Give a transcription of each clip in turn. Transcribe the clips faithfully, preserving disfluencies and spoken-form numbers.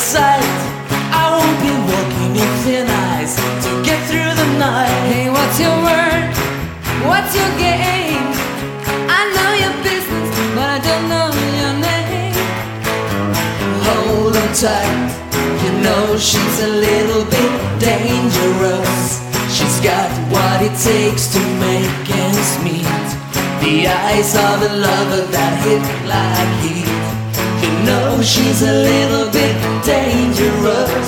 sight. I won't be walking in thin eyes to get through the night. Hey, what's your word? What's your game? I know your business, but I don't know your name. Hold on tight, you know she's a little bit dangerous. She's got what it takes to make ends meet. The eyes of a lover that hit like heat. You know she's a little bit dangerous.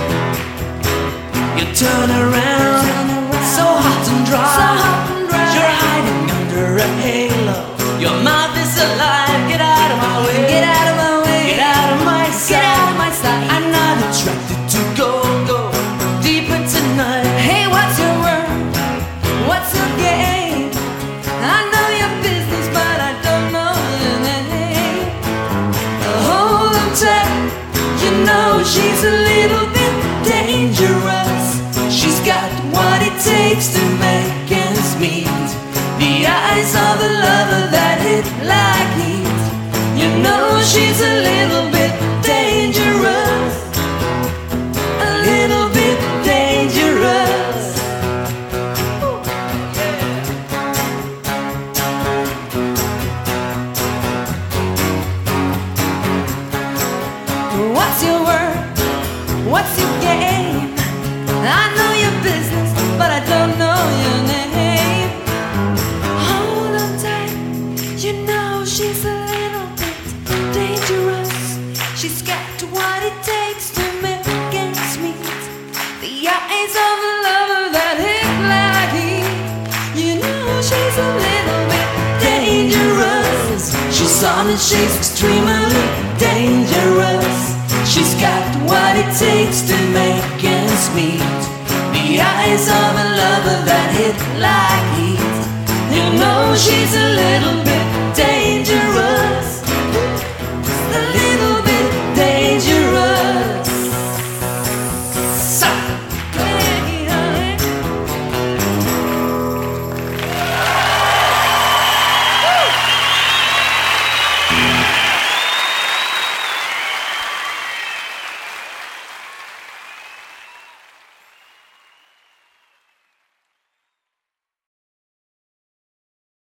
You turn around, so hot and dry. You're hiding under a halo. Your mouth is alive. Get out of my way. Get out of my way. Get out of my sight. Get out of my sight. I'm not attracted to go, go deeper tonight. Hey, what's your word? What's your game? I know your business, but I don't know your name. Hold on tight, you know she's a little bit dangerous. She's got what it takes to make ends meet. The eyes of a lover that hit like heat. You know she's a little bit dangerous. A little bit dangerous. What's your word? What's your game? I know your business, but I don't know your name. Hold on tight, you know she's a little bit dangerous. She's got what it takes to make ends meet. The eyes of a lover that hit like heat. You know she's a little bit dangerous. She's on and she's extremely dangerous. She's got what it takes to make ends meet. The eyes of a lover that hit like heat. You know she's a little bit dangerous. A little bit dangerous. So. Hey, honey.